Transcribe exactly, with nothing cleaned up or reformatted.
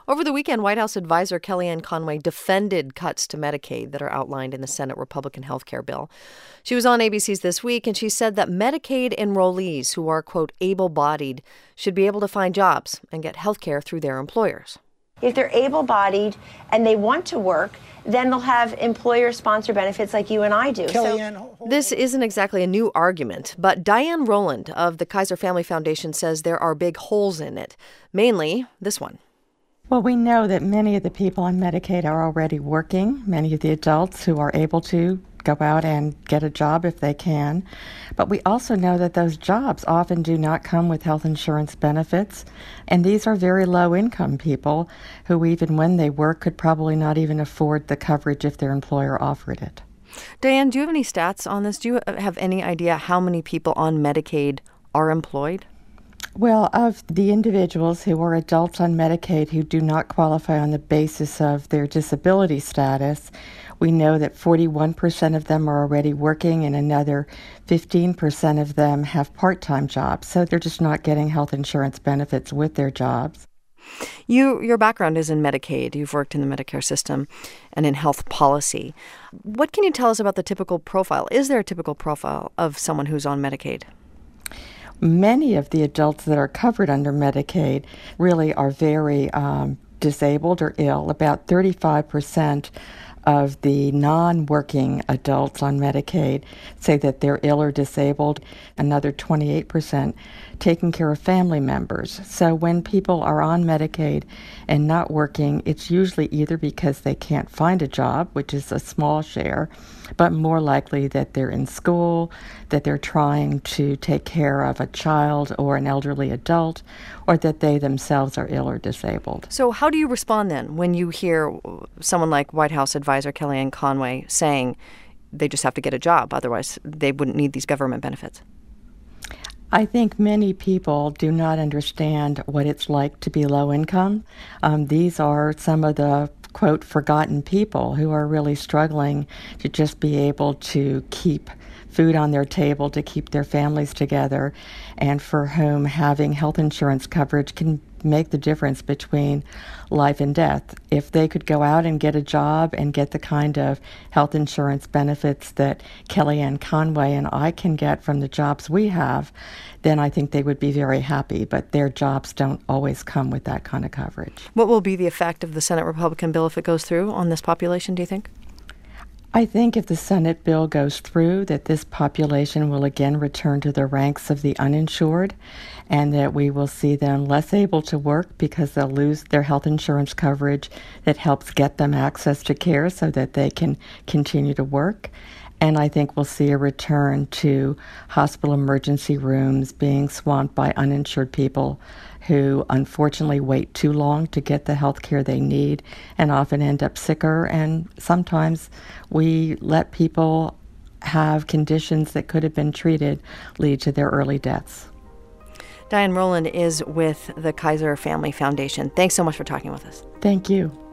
Over the weekend, White House advisor Kellyanne Conway defended cuts to Medicaid that are outlined in the Senate Republican health care bill. She was on A B C's This Week, and she said that Medicaid enrollees who are, quote, able-bodied should be able to find jobs and get health care through their employers. If they're able-bodied and they want to work, then they'll have employer-sponsored benefits like you and I do. So, this isn't exactly a new argument, but Diane Rowland of the Kaiser Family Foundation says there are big holes in it, mainly this one. Well, we know that many of the people on Medicaid are already working, many of the adults who are able to go out and get a job if they can. But we also know that those jobs often do not come with health insurance benefits. And these are very low-income people who, even when they work, could probably not even afford the coverage if their employer offered it. Diane, do you have any stats on this? Do you have any idea how many people on Medicaid are employed? Well, of the individuals who are adults on Medicaid who do not qualify on the basis of their disability status, we know that forty-one percent of them are already working and another fifteen percent of them have part-time jobs. So they're just not getting health insurance benefits with their jobs. You, your background is in Medicaid. You've worked in the Medicare system and in health policy. What can you tell us about the typical profile? Is there a typical profile of someone who's on Medicaid? Many of the adults that are covered under Medicaid really are very um, disabled or ill. About thirty-five percent of the non-working adults on Medicaid say that they're ill or disabled. Another twenty-eight percent taking care of family members. So when people are on Medicaid and not working, it's usually either because they can't find a job, which is a small share, but more likely that they're in school, that they're trying to take care of a child or an elderly adult, or that they themselves are ill or disabled. So how do you respond then when you hear someone like White House advisor Kellyanne Conway saying they just have to get a job, otherwise they wouldn't need these government benefits? I think many people do not understand what it's like to be low income. Um, these are some of the, quote, forgotten people who are really struggling to just be able to keep food on their table, to keep their families together, and for whom having health insurance coverage can make the difference between life and death. If they could go out and get a job and get the kind of health insurance benefits that Kellyanne Conway and I can get from the jobs we have, then I think they would be very happy. But their jobs don't always come with that kind of coverage. What will be the effect of the Senate Republican bill if it goes through on this population, do you think? I think if the Senate bill goes through, that this population will again return to the ranks of the uninsured, and that we will see them less able to work because they'll lose their health insurance coverage that helps get them access to care so that they can continue to work. And I think we'll see a return to hospital emergency rooms being swamped by uninsured people who unfortunately wait too long to get the health care they need and often end up sicker. And sometimes we let people have conditions that could have been treated lead to their early deaths. Diane Rowland is with the Kaiser Family Foundation. Thanks so much for talking with us. Thank you.